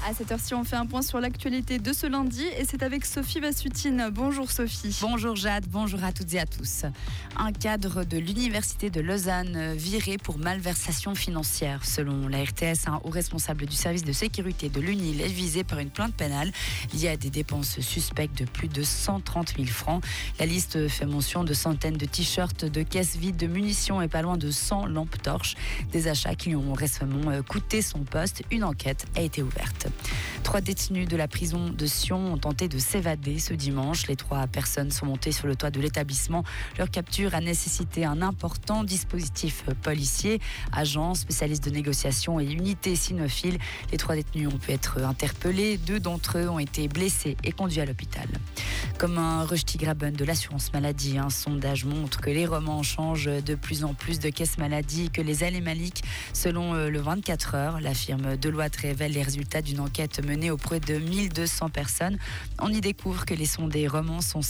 À cette heure-ci, on fait un point sur l'actualité de ce lundi et c'est avec Sophie Bassutine. Bonjour Sophie. Bonjour Jade, bonjour à toutes et à tous. Un cadre de l'Université de Lausanne viré pour malversation financière. Selon la RTS, un haut responsable du service de sécurité de l'UNIL est visé par une plainte pénale liée à des dépenses suspectes de plus de 130 000 francs. La liste fait mention de centaines de t-shirts, de caisses vides de munitions et pas loin de 100 lampes torches. Des achats qui lui ont récemment coûté son poste. Une enquête a été ouverte. 3 détenus de la prison de Sion ont tenté de s'évader ce dimanche. Les 3 personnes sont montées sur le toit de l'établissement. Leur capture a nécessité un important dispositif policier. Agents, spécialistes de négociation et unités cynophiles. Les 3 détenus ont pu être interpellés. 2 d'entre eux ont été blessés et conduits à l'hôpital. Comme un Röstigraben de l'assurance maladie, un sondage montre que les romans changent de plus en plus de caisses maladie que les Alémaliques. Selon le 24 heures, la firme Deloitte révèle les résultats d'une enquête menée auprès de 1200 personnes. On y découvre que les sondés romans sont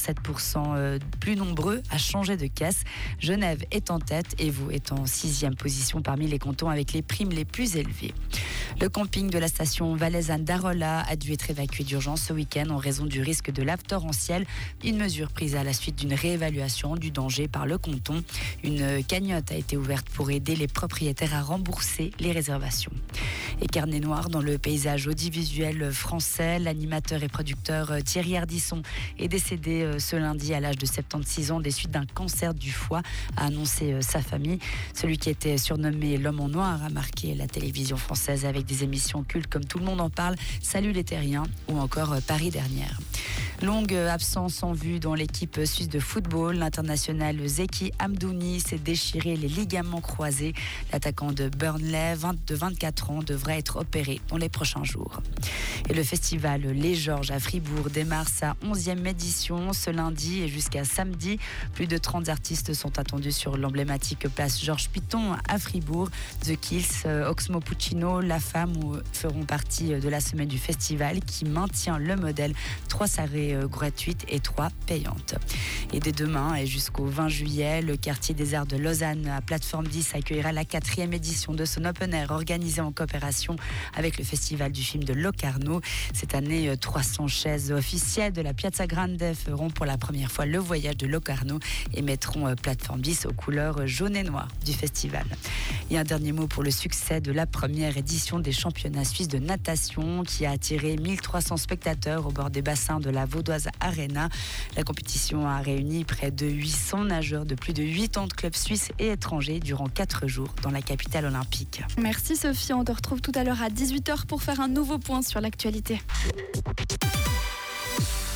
7% plus nombreux à changer de caisse. Genève est en tête et Vaud est en 6e position parmi les cantons avec les primes les plus élevées. Le camping de la station valaisanne d'Arolla a dû être évacué d'urgence ce week-end en raison du risque de lave torrentielle. Une mesure prise à la suite d'une réévaluation du danger par le canton. Une cagnotte a été ouverte pour aider les propriétaires à rembourser les réservations. Et carnet noir dans le paysage audiovisuel français. L'animateur et producteur Thierry Ardisson est décédé ce lundi à l'âge de 76 ans des suites d'un cancer du foie, a annoncé sa famille. Celui qui était surnommé l'homme en noir a marqué la télévision française avec des émissions cultes comme Tout le monde en parle, Salut les Terriens ou encore Paris dernière. Longue absence en vue dans l'équipe suisse de football. L'international Zeki Hamdouni s'est déchiré les ligaments croisés. L'attaquant de Burnley, de 24 ans, devrait être opéré dans les prochains jours. Et le festival Les Georges à Fribourg démarre sa 11e édition ce lundi et jusqu'à samedi. Plus de 30 artistes sont attendus sur l'emblématique place Georges Piton à Fribourg. The Kills, Oxmo Puccino, La Femme feront partie de la semaine du festival qui maintient le modèle 3 soirées gratuites et 3 payantes. Et dès demain et jusqu'au 20 juillet, le quartier des Arts de Lausanne à Plateforme 10 accueillera la 4e édition de son Open Air organisé en coopération avec le Festival du film de Locarno. Cette année, 300 chaises officielles de la Piazza Grande feront pour la première fois le voyage de Locarno et mettront Plateforme 10 aux couleurs jaune et noir du festival. Et un dernier mot pour le succès de la première édition des championnats suisses de natation qui a attiré 1300 spectateurs au bord des bassins de la Vaudoise Arena. La compétition a réuni près de 800 nageurs de plus de 80 clubs suisses et étrangers durant 4 jours dans la capitale olympique. Merci Sophie, on te retrouve tout à l'heure à 18h pour faire un nouveau point sur l'actualité.